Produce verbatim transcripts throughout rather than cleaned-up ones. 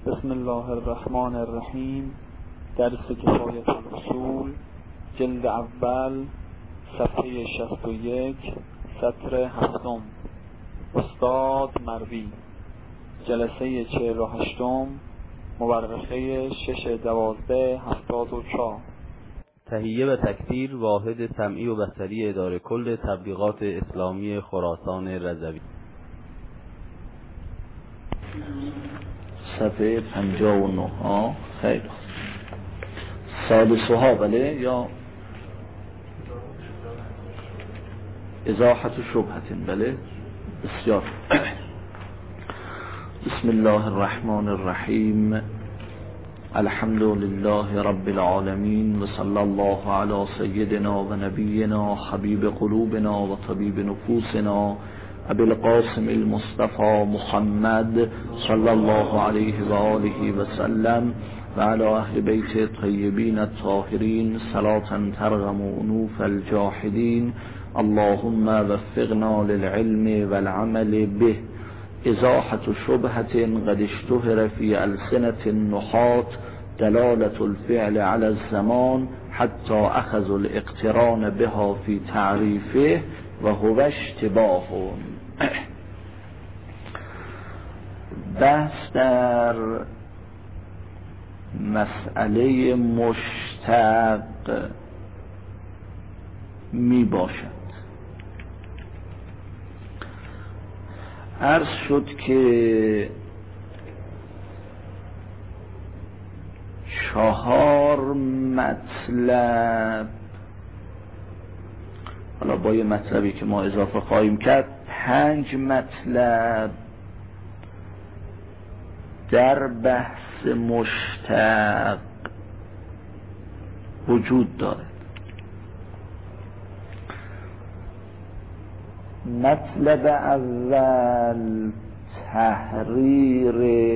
بسم الله الرحمن الرحیم. درس کفایت الاصول، جلد اول، صفحه شصت و یک، سطر هفتم. استاد مروی، جلسه چهل و هشتم، مورخه شش دوازده هفتاد و چهار. تهیه و تکثیر واحد سمعی و بصری اداره کل تبلیغات اسلامی خراسان رضوی. صفحه پنجاه و نه ها. خیلی سادسها بله یا ازاحت و شبهت بله. بسیار. بسم الله الرحمن الرحیم. الحمد لله رب العالمین و صلی الله علی سیدنا و نبینا حبیب قلوبنا و طبیب نفوسنا ابی القاسم المصطفى محمد صلی الله علیه و آله و سلم و علی اهل بیت طیبین الطاهرین صلاة ترغم انوف الجاحدین. اللهم وفقنا للعلم والعمل به. ازاحة شبهة قد اشتهر في ألسنة النحاة دلالة الفعل على الزمان حتى أخذوا الاقتران بها في تعريفه وهو اشتباه. بحث در مسئله مشتق می باشد. عرض شد که چهار مطلب، حالا با یه مطلبی که ما اضافه خواهیم کرد پنج مطلب در بحث مشتق وجود داره. مطلب اول تحریر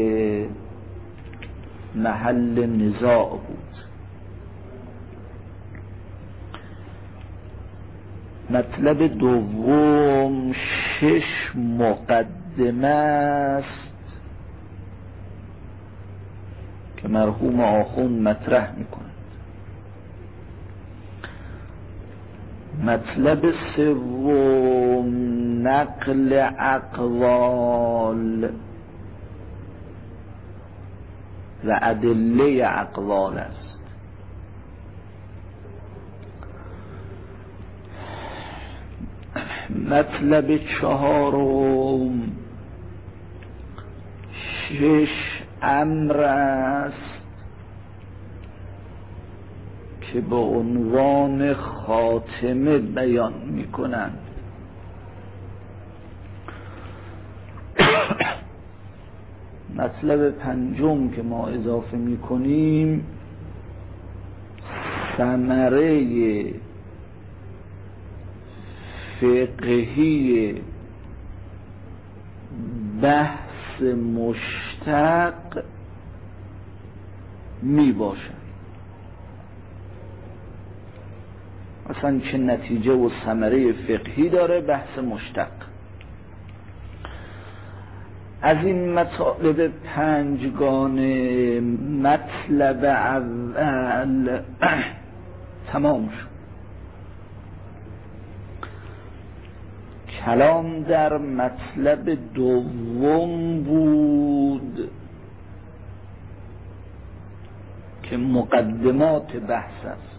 محل نزاع بود. مطلب دوم شش مقدمه است که مرحوم آخوند مطرح میکنه. مطلب سوم نقل اقوال و ادله اقوال است. مطلب چهارم شش امر است که به عنوان خاتمه بیان می کنند. مطلب پنجم که ما اضافه می کنیم ثمره فقهی بحث مشتق می باشد. مثلا چه نتیجه و ثمره فقهی داره بحث مشتق. از این مطالب پنجگانه مطلب اول تمام شد. کلام در مطلب دوم بود که مقدمات بحث است.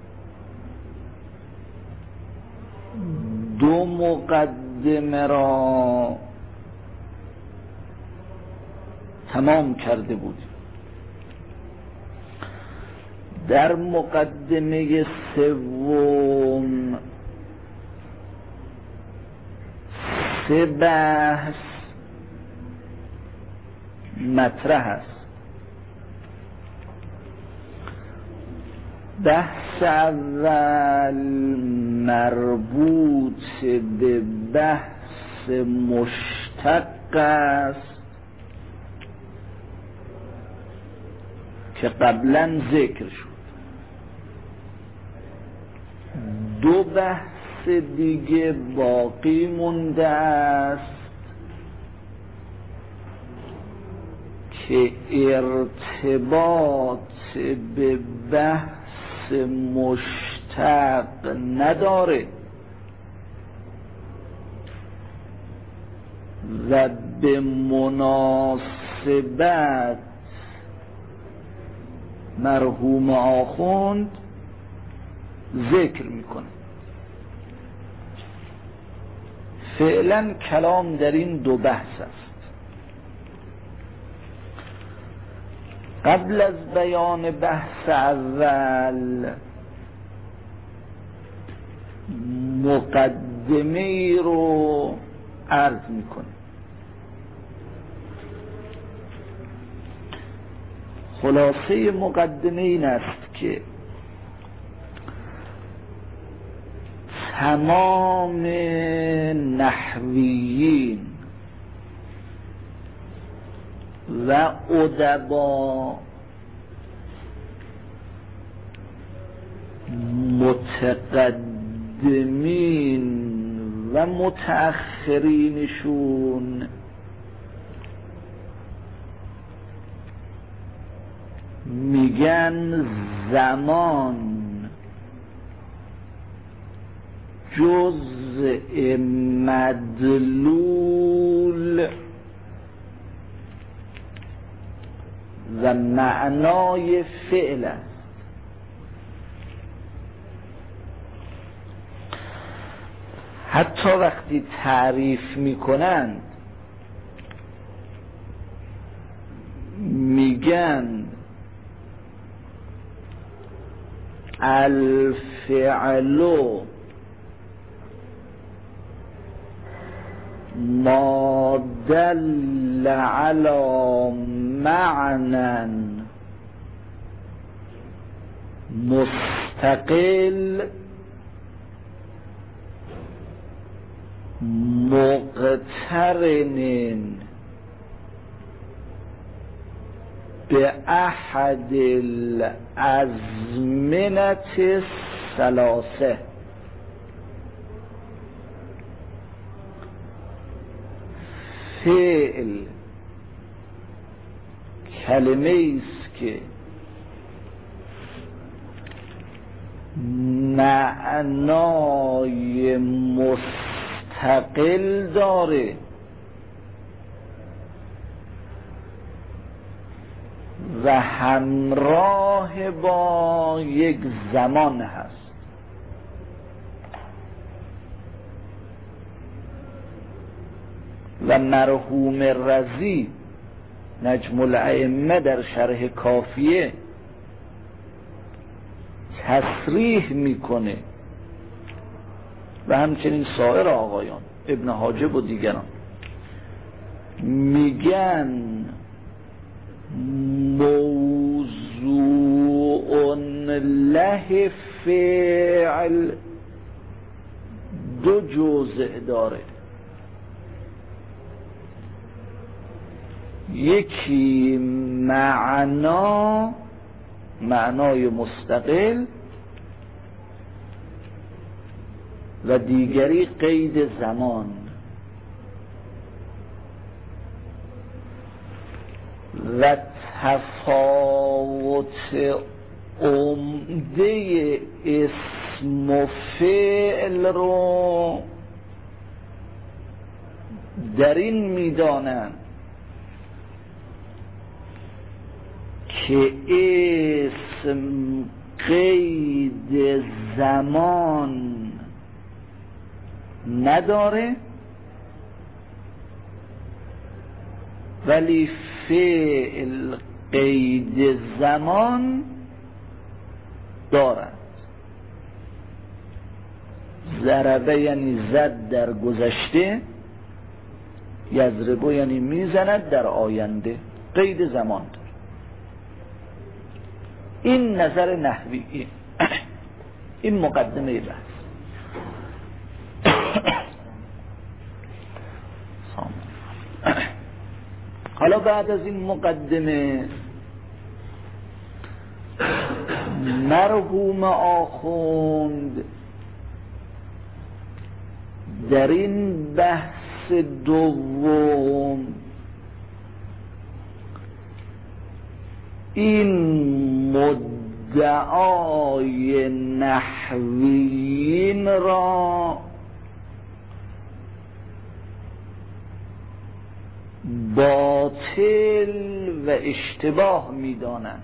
دو مقدمه را تمام کرده بود. در مقدمه سوم سه بحث مطرح است. بحث اول مربوط به بحث مشتق است که قبلا ذکر شد. دو بحث دیگه باقی مونده است که ارتباط به بحث مشتق نداره و به مناسبت مرحوم آخوند ذکر میکنه. فعلا کلام در این دو بحث است. قبل از بیان بحث اول مقدمه ای رو عرض میکنه. خلاصه مقدمه این است که تمام نحویین و ادبا متقدمین و متأخرینشون میگن زمان جزء مدلول و معنای فعل است. حتی وقتی تعریف میکنند میگن الفعل ما دل على معنى مستقل مقترن به احد الازمنة الثلاثه. فعل کلمه است که معنای مستقل داره و همراه با یک زمان هست. و مرحوم رضی نجم الائمه در شرح کافیه تصریح میکنه و همچنین سایر آقایان ابن حاجب و دیگران میگن موضوع له فعل دو جزء داره. یکی معنا، معنای مستقل، و دیگری قید زمان. و تفاوت عمده اسم و فعل رو در این میدانند که اسم قید زمان نداره ولی فعل قید زمان دارد. ضربه یعنی زد در گذشته، یضربه یعنی میزند در آینده، قید زمان داره. این نظر نحوی، این مقدمه بحث. حالا بعد از این مقدمه مرحوم آخوند در این بحث دوم این مدعای نحویین را باطل و اشتباه می‌دانند.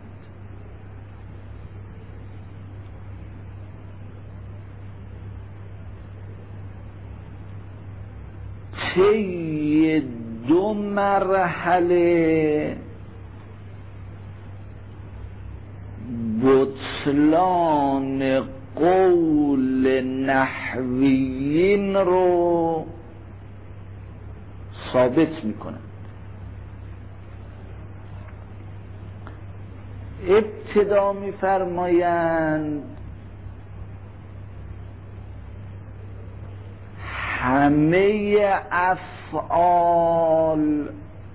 طی دو مرحله بطلان قول نحویین رو ثابت میکنند. ابتدا میفرمایند همه افعال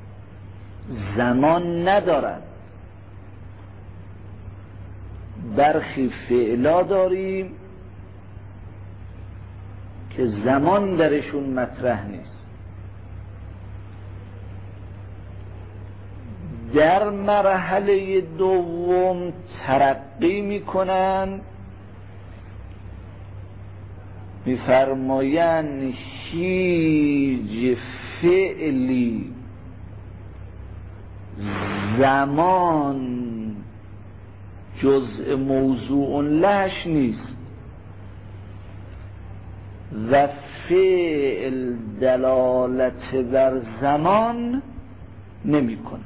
زمان ندارند. برخی فعلا داریم که زمان درشون مطرح نیست. در مرحله دوم ترقی میکنند، میفرمایند هیچ فعلی زمان جزء موضوع لهش نیست و فعل دلالت بر زمان نمی کند.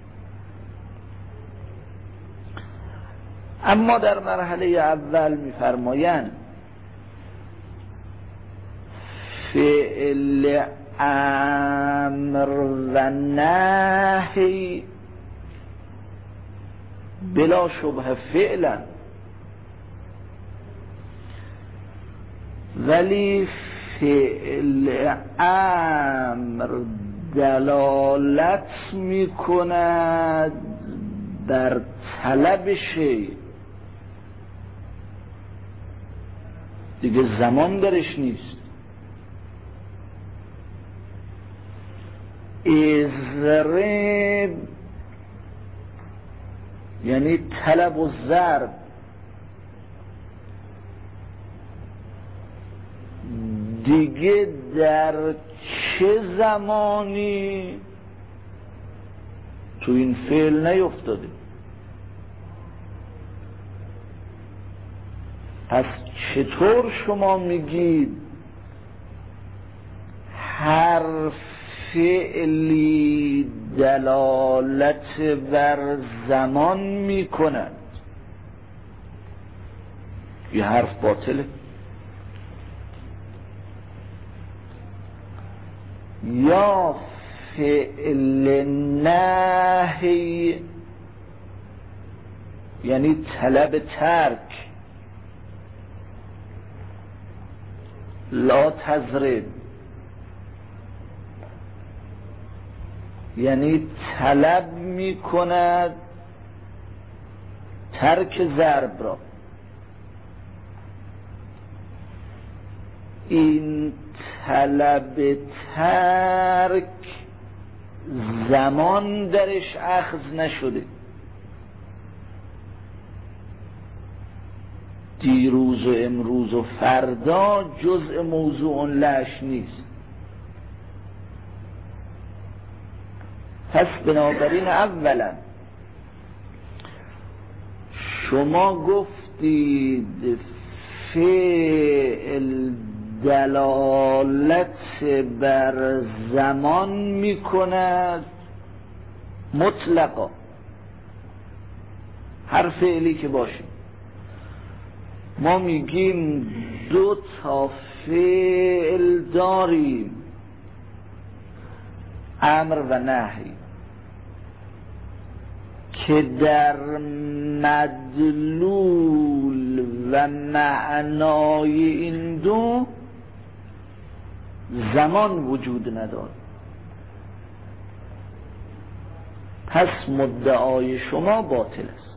اما در مرحله اول میفرمایند فعل امر و نهی بلا شبه فعلا، ولی فعل امر دلالت می کند بر طلب شیء، دیگه زمان درش نیست. اضرب یعنی طلب و ضرب، دیگه در چه زمانی تو این فعل نیفتاده. پس چطور شما میگید هر فعلی دلالت بر زمان میکند؟ یه حرف باطله. یا فعل نهی یعنی طلب ترک، لا تضرب یعنی طلب می کند ترک ضرب را. این طلب ترک زمان درش اخذ نشده، دیروز و امروز و فردا جزء موضوع لهش نیست. پس بنابراین اولا شما گفتید فعل دلالت بر زمان می کند مطلقا، هر فعلی که باشه. ما میگیم دو تا فعل داریم، امر و نهی، که در مدلول و معنای این دو زمان وجود نداره. پس مدعای شما باطل است.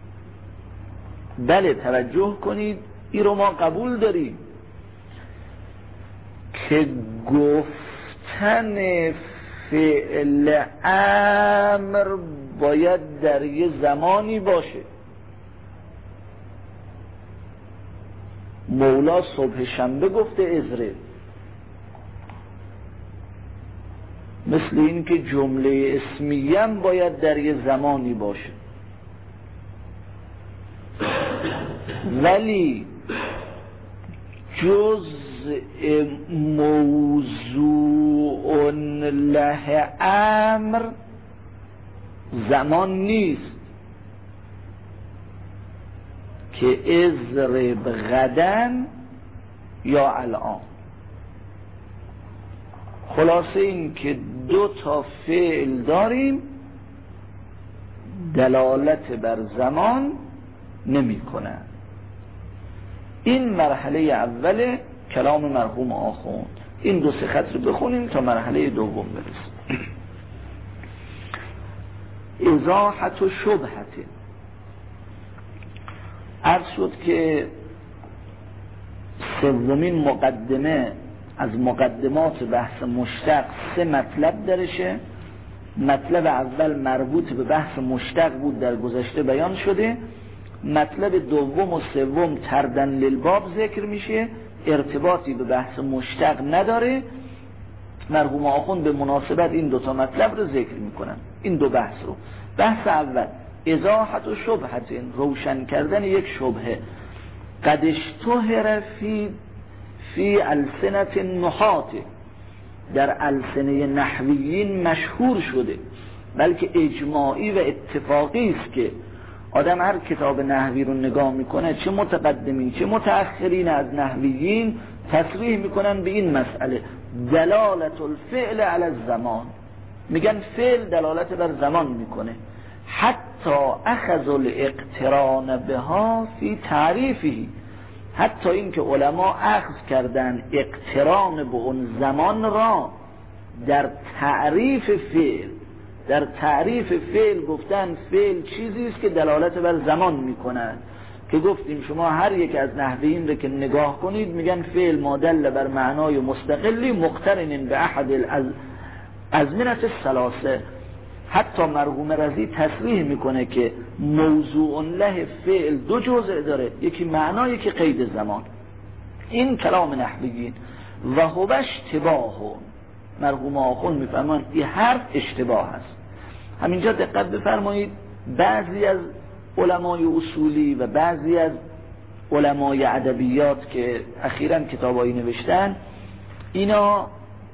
بله توجه کنید، این رو ما قبول داریم که گفتن فعل امر باید در یه زمانی باشه. مولا صبح شنبه گفته اضرب، مثل این که جمله اسمیه هم باید در یه زمانی باشه. ولی جز موضوع له امر زمان نیست که اضرب غدن یا الان. خلاصه این که دو تا فعل داریم دلالت بر زمان نمی کنن. این مرحله اول کلام مرحوم آخوند. این دو سه خط رو بخونیم تا مرحله دوم برسیم. ازاحت و شبهت. عرض شد که سومین مقدمه از مقدمات بحث مشتق سه مطلب درشه. مطلب اول مربوط به بحث مشتق بود، در گذشته بیان شده. مطلب دوم و سوم تردن للباب ذکر میشه، ارتباطی به بحث مشتق نداره. مرحوم آخوند به مناسبت این دوتا مطلب رو ذکر میکنن، این دو بحث رو. بحث اول ازاحت و شبهت، روشن کردن یک شبهه. قد اشتهر فی فی السنت النحات، در السنه نحویین مشهور شده، بلکه اجماعی و اتفاقی است که آدم هر کتاب نحوی رو نگاه میکنه، چه متقدمین چه متأخرین از نحویین تصریح میکنن به این مسئله، دلالت الفعل علی الزمان. میگن فعل دلالت بر زمان میکنه. حتی اخذ الاقتران بها فی تعریفی، حتی این که علما اخذ کردن اقتران به اون زمان را در تعریف فعل. در تعریف فعل گفتن فعل چیزی است که دلالت بر زمان میکند، که گفتیم شما هر یک از نحویین رو که نگاه کنید میگن فعل ما دل بر معنای مستقلی مقترن به احد الازمنه الثلاثه. حتی مرحوم رضی تصریح میکنه که موضوع له فعل دو جزء داره، یکی معنا یکی قید زمان. این کلام نحویین. و هو اشتباه، مرحوم آخوند میفرمان این حرف اشتباه است. همینجا دقت بفرمایید، بعضی از علمای اصولی و بعضی از علمای ادبیات که اخیراً کتابایی نوشتن، اینا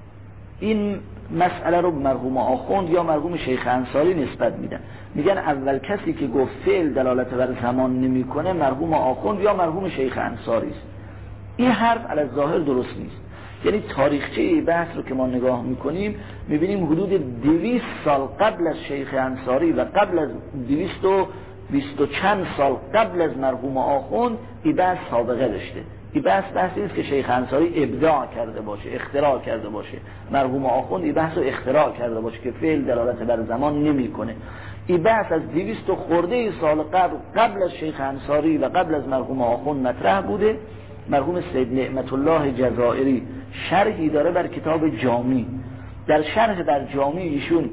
این مسئله رو مرحوم آخوند یا مرحوم شیخ انصاری نسبت میدن. میگن اول کسی که گفت فعل دلالت بر زمان نمیکنه مرحوم آخوند یا مرحوم شیخ انصاری است. این حرف علی الظاهر درست نیست. یعنی تاریخچه بحث رو که ما نگاه میکنیم میبینیم حدود دویست سال قبل از شیخ انصاری و قبل از دویست و بیست و چند سال قبل از مرحوم آخوند این بحث سابقه داشته. این بحث بحثی است که شیخ انصاری ابداع کرده باشه، اختراع کرده باشه. مرحوم آخوند این بحث رو اختراع کرده باشه که فعل دلالت بر زمان نمیکنه. این بحث از دویست خورده سال قبل قبل از شیخ انصاری و قبل از مرحوم آخوند مطرح بوده. مرحوم سید نعمت الله جزائری شرحی داره بر کتاب جامی. در شرح در جامی ایشون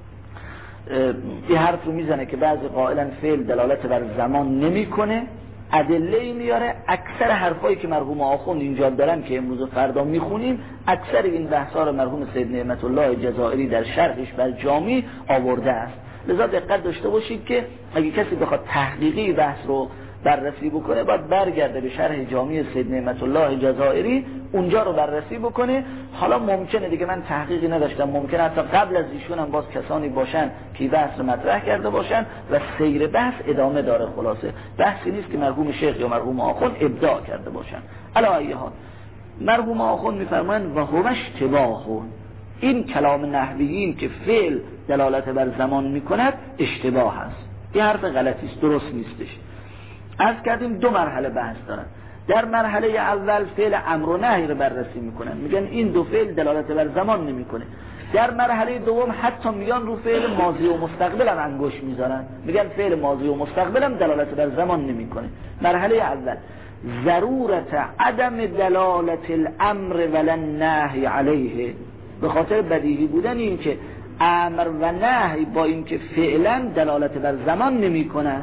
این حرف رو میزنه که بعضی قائلن فعل دلالت بر زمان نمیکنه، ادله میاره. اکثر حرفایی که مرحوم آخوند اینجا دارن که امروز و فردا میخونیم، اکثر این بحثا رو مرحوم سید نعمت الله جزائری در شرحش بر جامی آورده است. لذا دقت داشته باشید که اگه کسی بخواد تحقیقی بحث رو بررسی بکنه باید برگرده به شرح جامی سید نعمت الله جزائری، اونجا رو بررسی بکنه. حالا ممکنه دیگه من تحقیقی نداشتم، ممکنه حتی قبل از ایشون هم باز کسانی باشن که بحث رو مطرح کرده باشن و سیر بحث ادامه داره. خلاصه بحثی نیست که مرحوم شیخ یا مرحوم آخوند ابداع کرده باشن. علی ای حال مرحوم آخوند میفرمایند و هو اشتباه، این کلام نحویین که فعل دلالت بر زمان میکند اشتباه است. این حرف غلطی است، درست نیستش. عرض کردیم دو مرحله بحث دارن. در مرحله اول فعل امر و نهی رو بررسی میکنن، میگن این دو فعل دلالت بر زمان نمیکنه. در مرحله دوم حتی میان رو فعل ماضی و مستقبل هم انگشت میذارن، میگن فعل ماضی و مستقبل هم دلالت بر زمان نمیکنه. مرحله اول ضرورت عدم دلالت الامر ولا النهی علیه، به خاطر بدیهی بودن این که امر و نهی با اینکه فعلا دلالت بر زمان نمی کنن،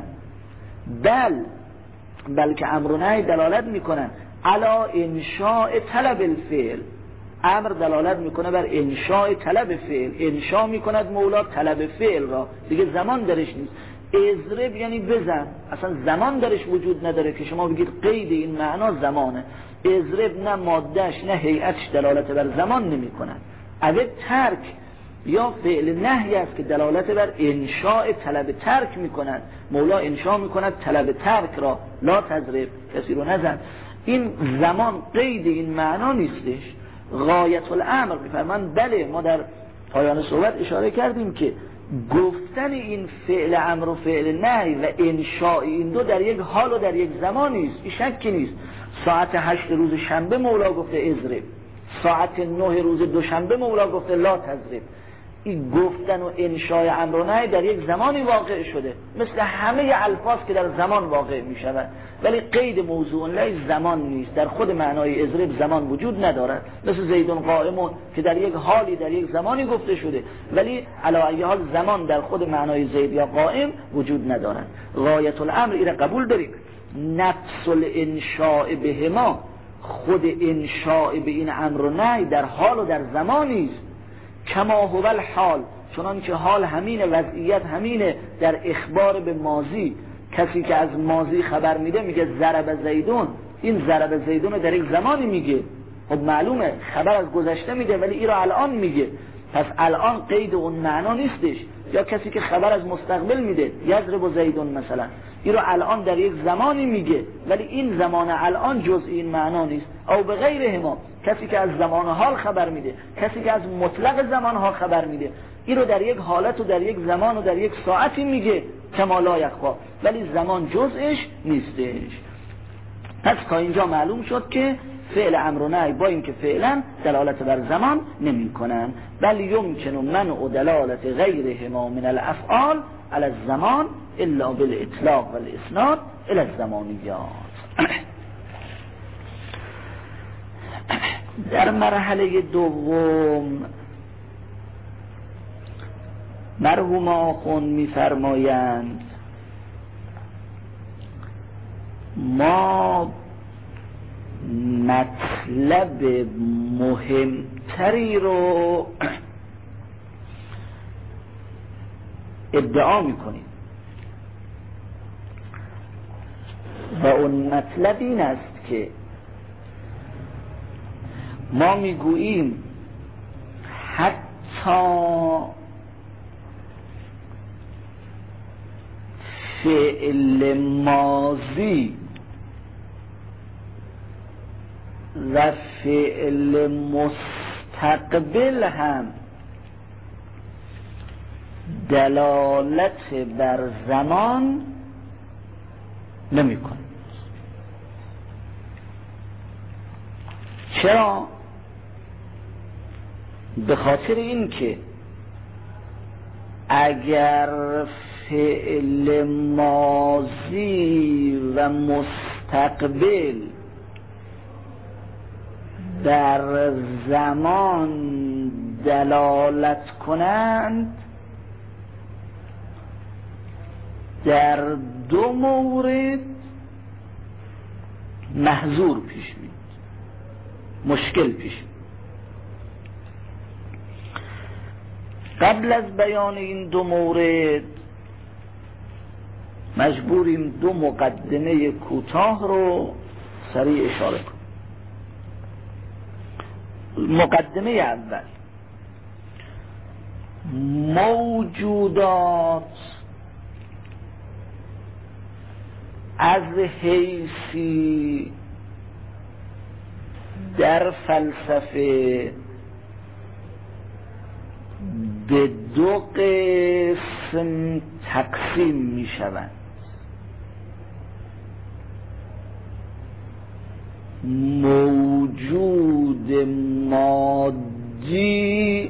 بل بلکه امر و نهی دلالت میکنن علا انشاء طلب الفعل. امر دلالت میکنه بر انشاء طلب فعل، انشاء میکند مولا طلب فعل را، دیگه زمان درش نیست. اضرب یعنی بزن، اصلا زمان درش وجود نداره که شما بگید قید این معنا زمانه. اضرب نه مادهش نه هیئتش دلالت بر زمان نمیکنن. اگه ترک یا فعل نهی است که دلالت بر انشاء طلب ترک میکنند، مولا انشاء میکند طلب ترک را، لا تضرب، کسی رو نزن. این زمان قید این معنا نیستش. غایت الامر میفرمان بله ما در پایان صحبت اشاره کردیم که گفتن این فعل امر و فعل نهی و انشاء این دو در یک حال و در یک زمانی است، این شکی نیست. ساعت هشت روز شنبه مولا گفته اضرب، ساعت نه روز دوشنبه مولا گفته لا تضرب. این گفتن و انشاء امر و نهی در یک زمانی واقع شده، مثل همه الفاظ که در زمان واقع می شود، ولی قید موضوع لی زمان نیست. در خود معنای اضرب زمان وجود ندارد، مثل زیدون قائمون که در یک حالی در یک زمانی گفته شده، ولی علی ای حال زمان در خود معنای زید یا قائم وجود ندارد. غایت الامر این قبول داریم، نفس الانشاء بهما، خود انشاء به این امر و نهی در حال و در زمانی است. کما هو الحال، چنان که حال همینه، وضعیت همینه. در اخبار به ماضی کسی که از ماضی خبر میده میگه ضرب زیدون، این ضرب زیدون در یک زمانی میگه، خب معلومه خبر از گذشته میده ولی این رو الان میگه، پس الان قید اون معنا نیستش. یا کسی که خبر از مستقبل میده، یضرب زیدون مثلا، این رو الان در یک زمانی میگه ولی این زمان الان جز این معنا نیست. او به غیر هما، کسی که از زمان حال خبر میده، کسی که از مطلق زمان ها خبر میده، این رو در یک حالت و در یک زمان و در یک ساعتی میگه کما لا یخفا، ولی زمان جزش نیستش. پس تا اینجا معلوم شد که فعل امر و نهی با اینکه فعلا دلالت بر زمان نمی کنن، بل یمکن منع دلالت غیرهما من الافعال علی الزمان الا بالاطلاق والاسناد الى الزمانیات. در مرحله دوم مرحوم آخوند می‌فرمایند ما مطلب مهمتری رو ادعا میکنیم و اون مطلب این است که ما میگوییم حتی فعل ماضی و فعل مستقبل هم دلالت بر زمان نمی کنند. چرا؟ به خاطر این که اگر فعل ماضی و مستقبل در زمان دلالت کنند، در دو مورد محظور پیش میاد، مشکل پیش میاد. قبل از بیان این دو مورد مجبوریم دو مقدمه کوتاه رو سریع اشاره کنیم. مقدمه اول، موجودات از حیثی در فلسفه به دو قسم تقسیم می شوند. موجود مادی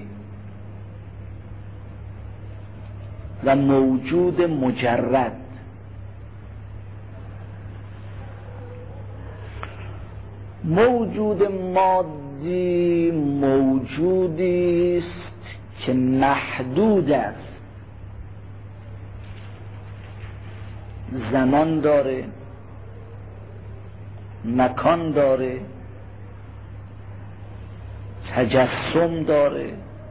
و موجود مجرد. موجود مادی موجودی است که محدود است، زمان داره، مکان داره، تجسم داره،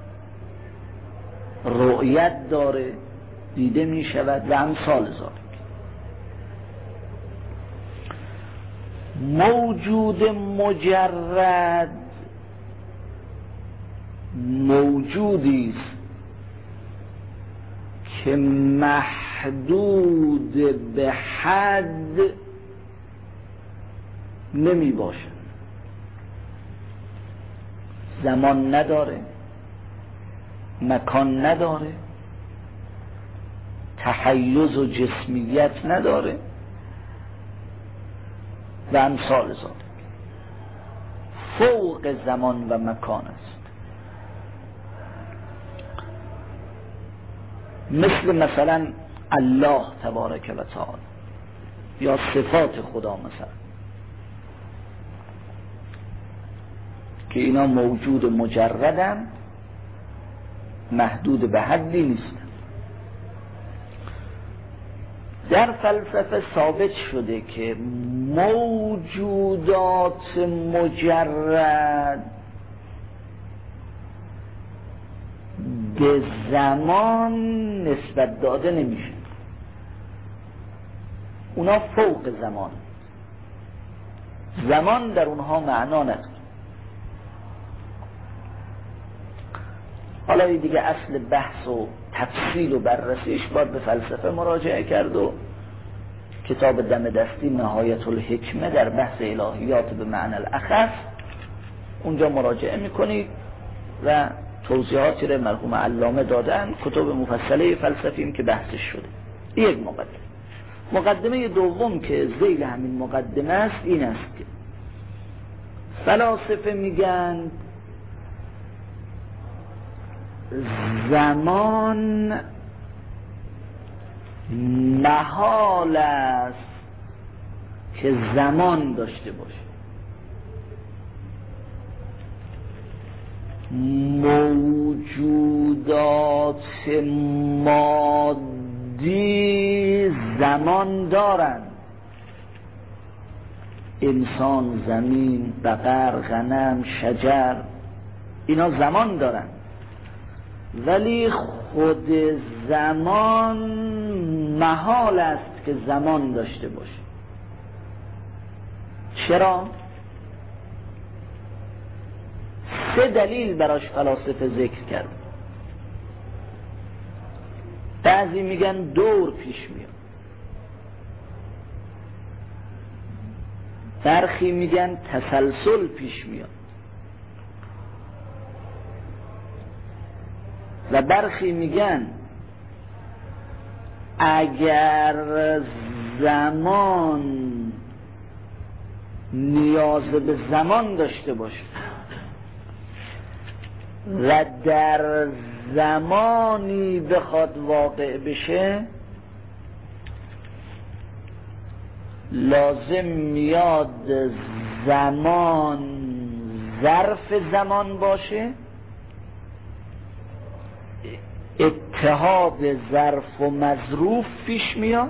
رؤیت داره، دیده می شود و امثال ذالک. موجود مجرد موجودی است که محدود به حد نمی باشد، زمان نداره، مکان نداره، تحیز و جسمیت نداره و امثال ذالک، فوق زمان و مکان است. مثل مثلا الله تبارک و تعالی یا صفات خدا مثلا، که اینا موجود مجردن، محدود به حدی نیستن. در فلسفه ثابت شده که موجودات مجرد به زمان نسبت داده نمیشه، اونا فوق زمان، زمان در اونها معنا نداره. حالا دیگه اصل بحث و تفصیل و بررسیش باید به فلسفه مراجعه کرد و کتاب دم دستی نهایت الحکمه در بحث الهیات به معنی الاخص اونجا مراجعه میکنید و توضیحاتی رو مرحوم علامه دادن، کتب مفصله فلسفیم که بحثش شده. یک مقدمه. مقدمه دوم که ذیل همین مقدمه است این است که فلاسفه میگن زمان محال است که زمان داشته باشه، موجودات مادی زمان دارند، انسان، زمین، بقر، غنم، شجر، اینا زمان دارند، ولی خود زمان محال است که زمان داشته باشه. چرا؟ سه دلیل براش فلاسفه ذکر کرد. بعضی میگن دور پیش میاد، برخی میگن تسلسل پیش میاد و برخی میگن اگر زمان نیاز به زمان داشته باشه و در زمانی بخواد واقع بشه لازم میاد زمان ظرف زمان باشه، اتحاد ظرف و مظروف پیش میاد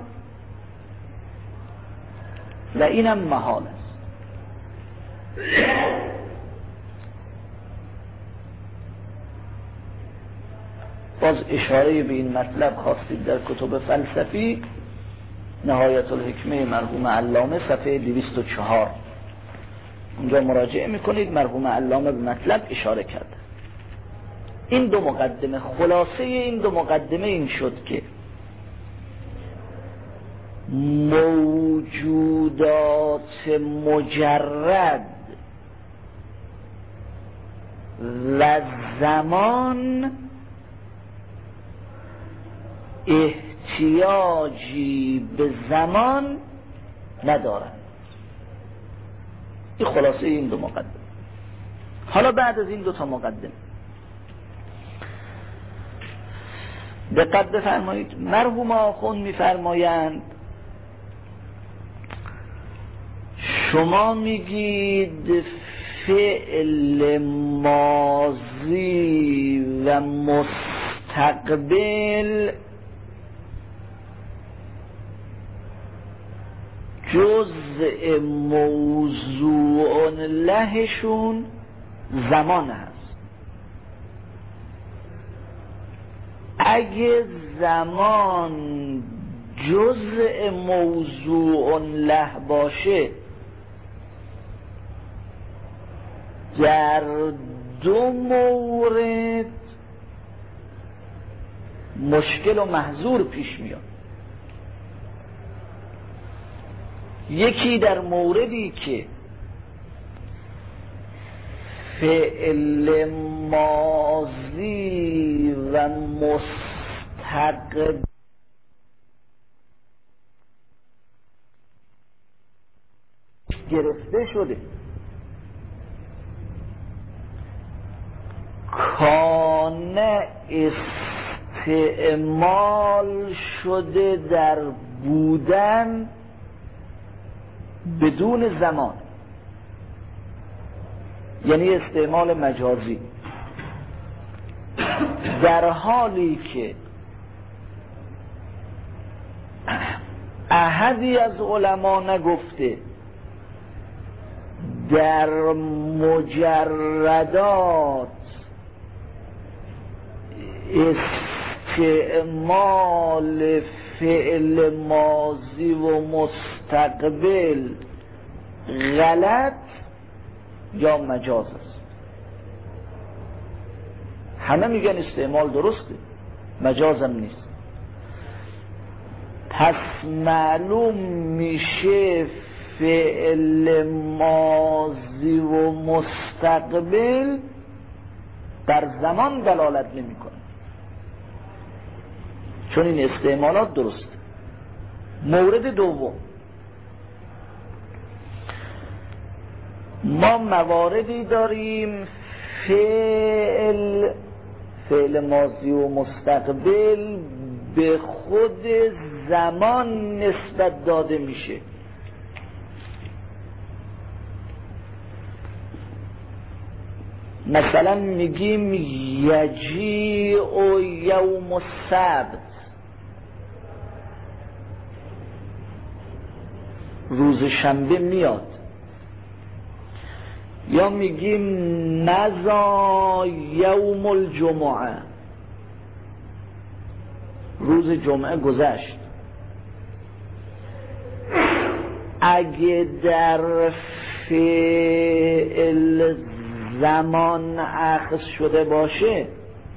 و اینم محال است. باز اشاره به این مطلب خواستید در کتب فلسفی نهایت الحکمه مرحوم علامه صفحه دویست و چهار اونجا مراجعه میکنید، مرحوم علامه به مطلب اشاره کرده. این دو مقدمه، خلاصه این دو مقدمه این شد که موجودات مجرد و زمان احتیاجی به زمان ندارند. این خلاصه این دو مقدمه. حالا بعد از این دو تا مقدمه دقت بفرمایید. مرحوم آخوند میفرمایند شما میگید فعل ماضی و مستقبل جزء موضوع لهشون زمان هست. اگه زمان جزء موضوع له باشه در دو مورد مشکل و محظور پیش میاد. یکی در موردی که فعل ماضی و مستقبل گرفته شده، کان استعمال شده در بودن بدون زمان، یعنی استعمال مجازی، در حالی که احدی از علما نگفته در مجردات استعمال فعل ماضی و مستقبل غلط یا مجاز است. همه میگن استعمال درسته، مجازم نیست. پس معلوم میشه فعل ماضی و مستقبل در زمان دلالت نمیکنه، چون این استعمالات درسته. مورد دوم، ما مواردی داریم فعل فعل ماضی و مستقبل به خود زمان نسبت داده میشه. مثلا میگیم یجیء یوم السبت، روز شنبه میاد. یا میگیم مضی یوم الجمعه، روز جمعه گذشت. اگه در فعل زمان اخذ شده باشه،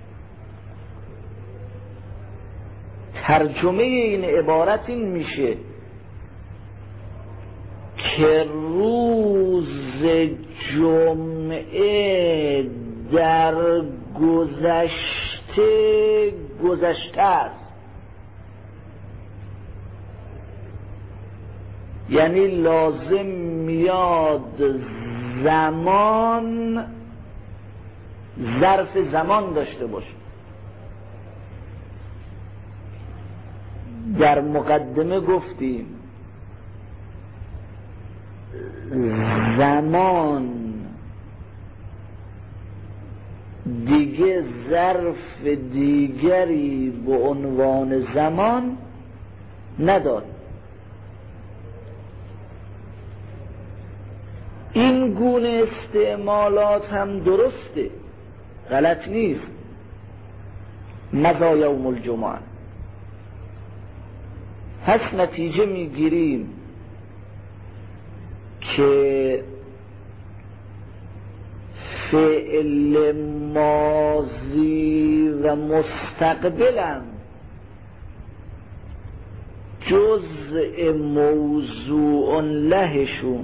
ترجمه این عبارت این میشه که روز جمعه در گذشته گذشته است. یعنی لازم میاد زمان ظرف زمان داشته باشه. در مقدمه گفتیم زمان دیگه ظرف دیگری به عنوان زمان نداره. این گونه استعمالات هم درسته، غلط نیست. مضی یوم الجمعه، پس نتیجه میگیریم که فعل ماضی و مستقبلم جزء موضوع لهشون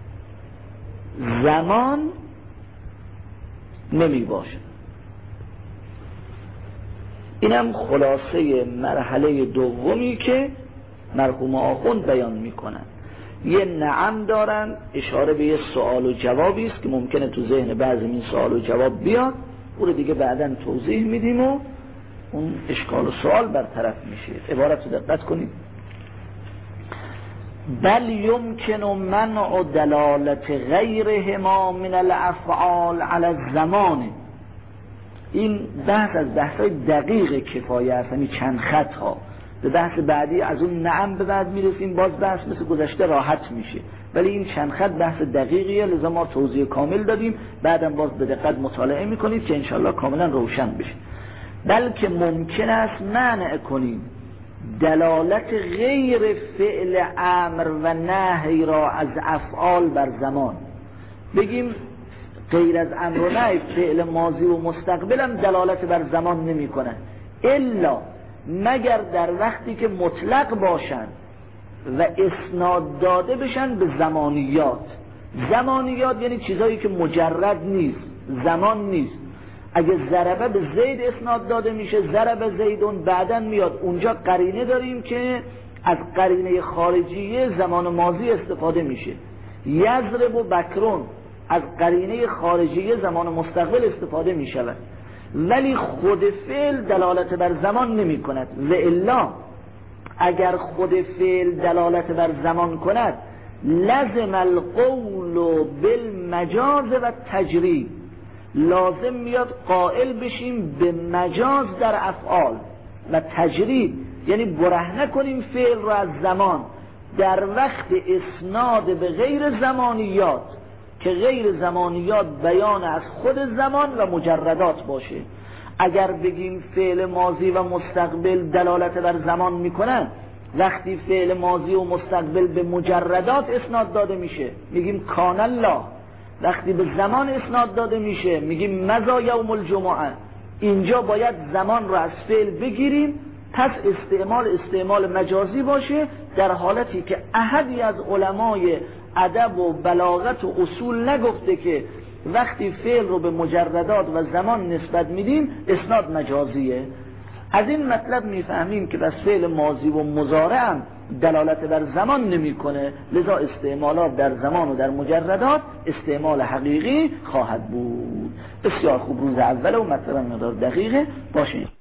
زمان نمی باشه. اینم خلاصه مرحله دومی که مرحوم آخوند بیان میکنن. یه نعم دارن، اشاره به یه سوال و جوابی است که ممکنه تو ذهن بعضی این سوال و جواب بیاد، اون رو دیگه بعداً توضیح میدیم و اون اشکال و سوال برطرف میشه. عبارت رو دقت کنید. بل یمکن منع دلالت غیرهما من الافعال علی الزمان. این بحث از بحثای دقیق کفایه است، یعنی چند خط ها. به بحث بعدی از اون نعم به بعد میرسیم، باز بحث مثل گذشته راحت میشه، ولی این چند خط بحث دقیقیه، لذا ما توضیح کامل دادیم، بعدم باز به دقت مطالعه میکنید که انشالله کاملا روشن بشه. بلکه ممکن است منع کنیم دلالت غیر فعل امر و نهی را از افعال بر زمان. بگیم غیر از امر و نهی، فعل ماضی و مستقبل هم دلالت بر زمان نمی کنن، الا مگر در وقتی که مطلق باشن و اسناد داده بشن به زمانیات. زمانیات یعنی چیزایی که مجرد نیست، زمان نیست. اگه ضربه به زید اسناد داده میشه، ضربه زیدون، بعدن میاد اونجا قرینه داریم که از قرینه خارجیه زمان ماضی استفاده میشه. یضرب و بکرون از قرینه خارجیه زمان مستقبل استفاده میشود، ولی خود فعل دلالت بر زمان نمی کند. و الا اگر خود فعل دلالت بر زمان کند لازم القول بالمجاز و تجرید، لازم میاد قائل بشیم به مجاز در افعال و تجرید، یعنی برهنه کنیم فعل را از زمان در وقت اسناد به غیر زمانیات، که غیر زمانیات بیان از خود زمان و مجردات باشه. اگر بگیم فعل ماضی و مستقبل دلالت بر زمان میکنن، وقتی فعل ماضی و مستقبل به مجردات اسناد داده میشه میگیم کان الله، وقتی به زمان اسناد داده میشه میگیم مضی یوم الجمعه. اینجا باید زمان رو از فعل بگیریم، پس استعمال استعمال مجازی باشه، در حالتی که احدی از علمای ادب و بلاغت و اصول نگفته که وقتی فعل رو به مجردات و زمان نسبت میدیم اسناد مجازیه. از این مطلب میفهمیم که بس فعل ماضی و مضارع هم دلالت بر زمان نمیکنه، لذا استعمالات در زمان و در مجردات استعمال حقیقی خواهد بود. بسیار خوب، روز اول و مطلب مقدار دقیقه باشه.